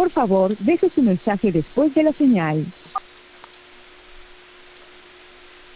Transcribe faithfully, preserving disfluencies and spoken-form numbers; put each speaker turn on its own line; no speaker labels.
Por favor, deje su mensaje después de la señal.